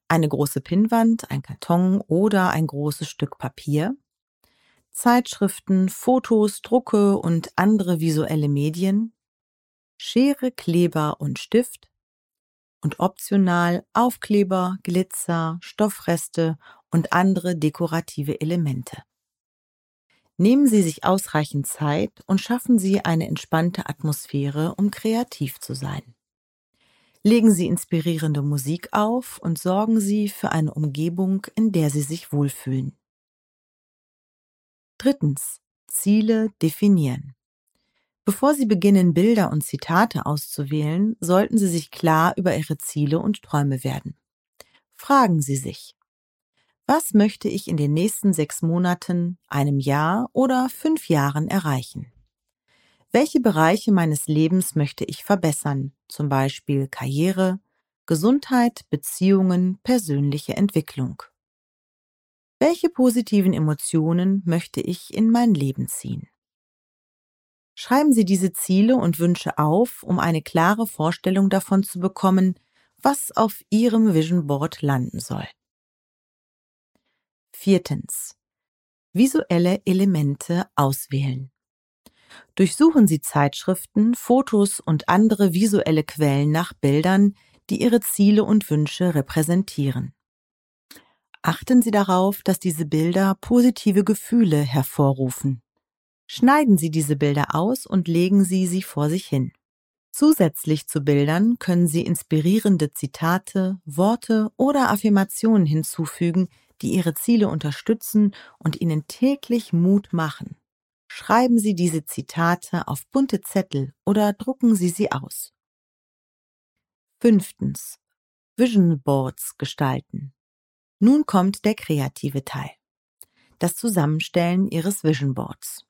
Eine große Pinnwand, ein Karton oder ein großes Stück Papier, Zeitschriften, Fotos, Drucke und andere visuelle Medien, Schere, Kleber und Stift und optional Aufkleber, Glitzer, Stoffreste und andere dekorative Elemente. Nehmen Sie sich ausreichend Zeit und schaffen Sie eine entspannte Atmosphäre, um kreativ zu sein. Legen Sie inspirierende Musik auf und sorgen Sie für eine Umgebung, in der Sie sich wohlfühlen. Drittens. Ziele definieren. Bevor Sie beginnen, Bilder und Zitate auszuwählen, sollten Sie sich klar über Ihre Ziele und Träume werden. Fragen Sie sich: Was möchte ich in den nächsten 6 Monaten, einem Jahr oder 5 Jahren erreichen? Welche Bereiche meines Lebens möchte ich verbessern, zum Beispiel Karriere, Gesundheit, Beziehungen, persönliche Entwicklung? Welche positiven Emotionen möchte ich in mein Leben ziehen? Schreiben Sie diese Ziele und Wünsche auf, um eine klare Vorstellung davon zu bekommen, was auf Ihrem Vision Board landen soll. Viertens. Visuelle Elemente auswählen. Durchsuchen Sie Zeitschriften, Fotos und andere visuelle Quellen nach Bildern, die Ihre Ziele und Wünsche repräsentieren. Achten Sie darauf, dass diese Bilder positive Gefühle hervorrufen. Schneiden Sie diese Bilder aus und legen Sie sie vor sich hin. Zusätzlich zu Bildern können Sie inspirierende Zitate, Worte oder Affirmationen hinzufügen, die Ihre Ziele unterstützen und Ihnen täglich Mut machen. Schreiben Sie diese Zitate auf bunte Zettel oder drucken Sie sie aus. Fünftens. Vision Boards gestalten. Nun kommt der kreative Teil: Das Zusammenstellen Ihres Vision Boards.